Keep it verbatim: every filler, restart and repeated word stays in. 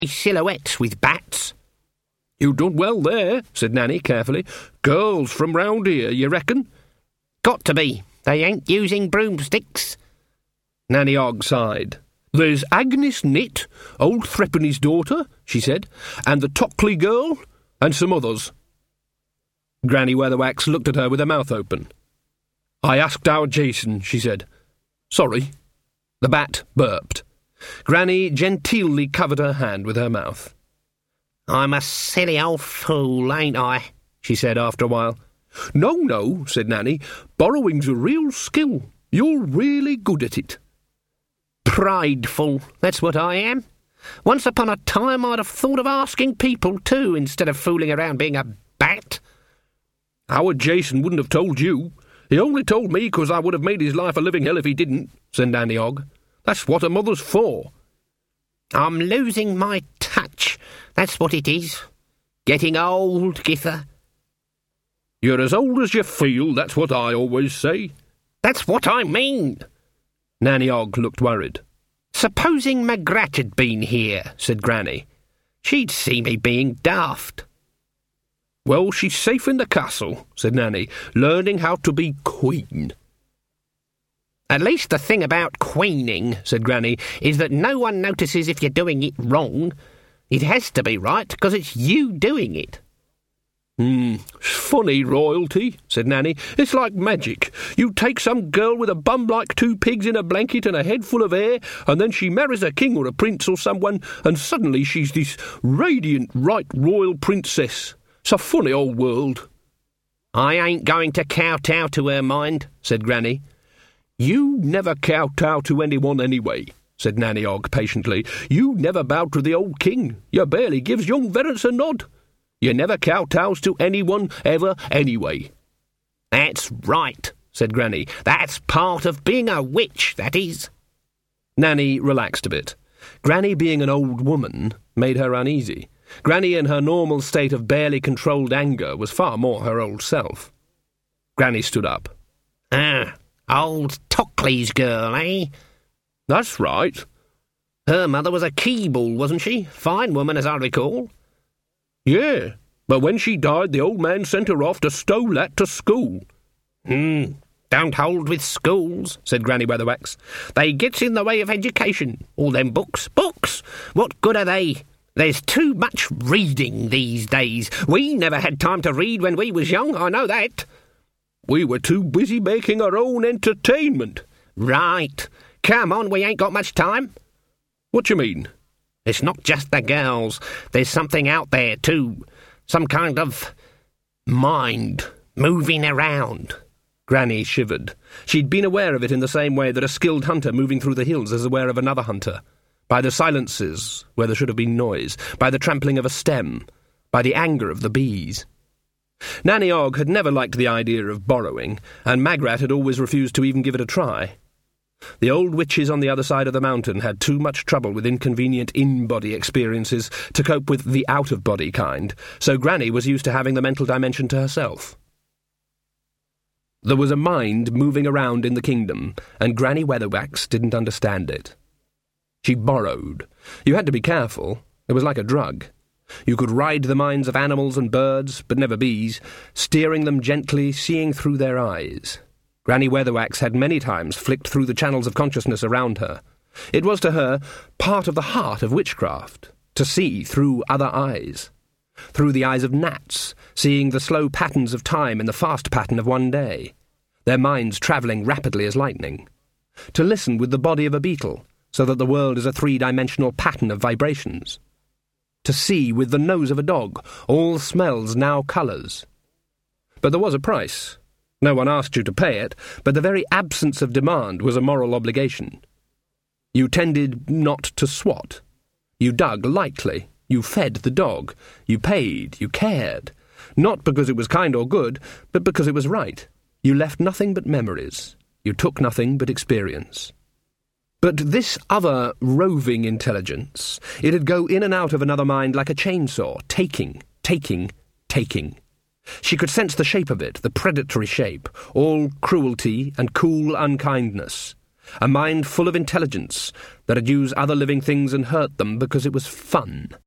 silhouettes with bats." "You done well there," said Nanny carefully. "Girls from round here, you reckon?" "Got to be. They ain't using broomsticks." Nanny Ogg sighed. "There's Agnes Nitt, old Threepenny's daughter," she said, "and the Tockley girl, and some others." Granny Weatherwax looked at her with her mouth open. "I asked our Jason," she said. "Sorry." The bat burped. Granny genteelly covered her hand with her mouth. "I'm a silly old fool, ain't I?" she said after a while. "No, no," said Nanny. "Borrowing's a real skill. You're really good at it." "Prideful, that's what I am. Once upon a time I'd have thought of asking people too, instead of fooling around being a bat." "Our Jason wouldn't have told you. He only told me because I would have made his life a living hell if he didn't," said Nanny Ogg. "That's what a mother's for." "I'm losing my touch, that's what it is. Getting old, Gither." "You're as old as you feel, that's what I always say." "That's what I mean." Nanny Ogg looked worried. "Supposing Magrat had been here," said Granny. "She'd see me being daft." "Well, she's safe in the castle," said Nanny, "learning how to be queen." "At least the thing about queening," said Granny, "is that no one notices if you're doing it wrong. It has to be right, because it's you doing it." Hmm, funny, royalty," said Nanny. "It's like magic. You take some girl with a bum like two pigs in a blanket and a head full of hair, and then she marries a king or a prince or someone, and suddenly she's this radiant, right royal princess. It's a funny old world." "I ain't going to kowtow to her, mind," said Granny. "You never kowtow to anyone anyway," said Nanny Ogg patiently. "You never bowed to the old king. You barely gives young Verence a nod. You never kowtows to anyone ever anyway." "That's right," said Granny. "That's part of being a witch, that is." Nanny relaxed a bit. Granny being an old woman made her uneasy. Granny in her normal state of barely controlled anger was far more her old self. Granny stood up. "Ah, old Tockley's girl, eh?" "That's right." "Her mother was a Keeble, wasn't she? Fine woman, as I recall." "Yeah, but when she died the old man sent her off to Stolat to school." "Hmm, don't hold with schools," said Granny Weatherwax. "They gets in the way of education. All them books. Books! What good are they? There's too much reading these days. We never had time to read when we was young, I know that." "We were too busy making our own entertainment." "Right. Come on, we ain't got much time." "What you mean?" "It's not just the girls. There's something out there, too. Some kind of mind moving around." Granny shivered. She'd been aware of it in the same way that a skilled hunter moving through the hills is aware of another hunter. By the silences where there should have been noise, by the trampling of a stem, by the anger of the bees. Nanny Ogg had never liked the idea of borrowing, and Magrat had always refused to even give it a try. The old witches on the other side of the mountain had too much trouble with inconvenient in-body experiences to cope with the out-of-body kind, so Granny was used to having the mental dimension to herself. There was a mind moving around in the kingdom, and Granny Weatherwax didn't understand it. She borrowed. You had to be careful. It was like a drug. You could ride the minds of animals and birds, but never bees, steering them gently, seeing through their eyes. Granny Weatherwax had many times flicked through the channels of consciousness around her. It was to her part of the heart of witchcraft, to see through other eyes. Through the eyes of gnats, seeing the slow patterns of time in the fast pattern of one day, their minds travelling rapidly as lightning. To listen with the body of a beetle, so that the world is a three-dimensional pattern of vibrations. To see with the nose of a dog, all smells now colours. But there was a price. No one asked you to pay it, but the very absence of demand was a moral obligation. You tended not to swat. You dug lightly. You fed the dog. You paid. You cared. Not because it was kind or good, but because it was right. You left nothing but memories. You took nothing but experience. But this other roving intelligence, it'd go in and out of another mind like a chainsaw, taking, taking, taking. She could sense the shape of it, the predatory shape, all cruelty and cool unkindness. A mind full of intelligence that'd use other living things and hurt them because it was fun.